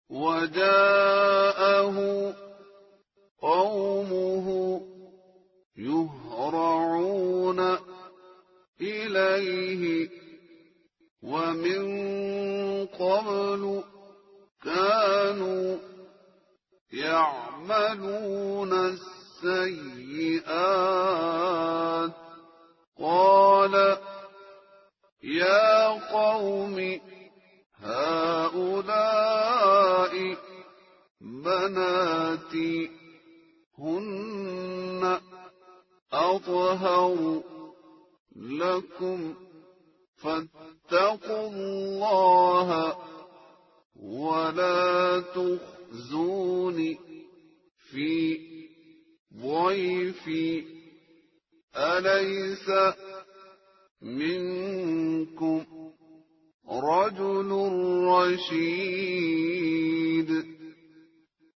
وجاءه قومه يهرعون إليه ومن قبل كانوا يعملون السيئات قال يا قوم هؤلاء بناتي هن أطهر لكم فاتقوا الله ولا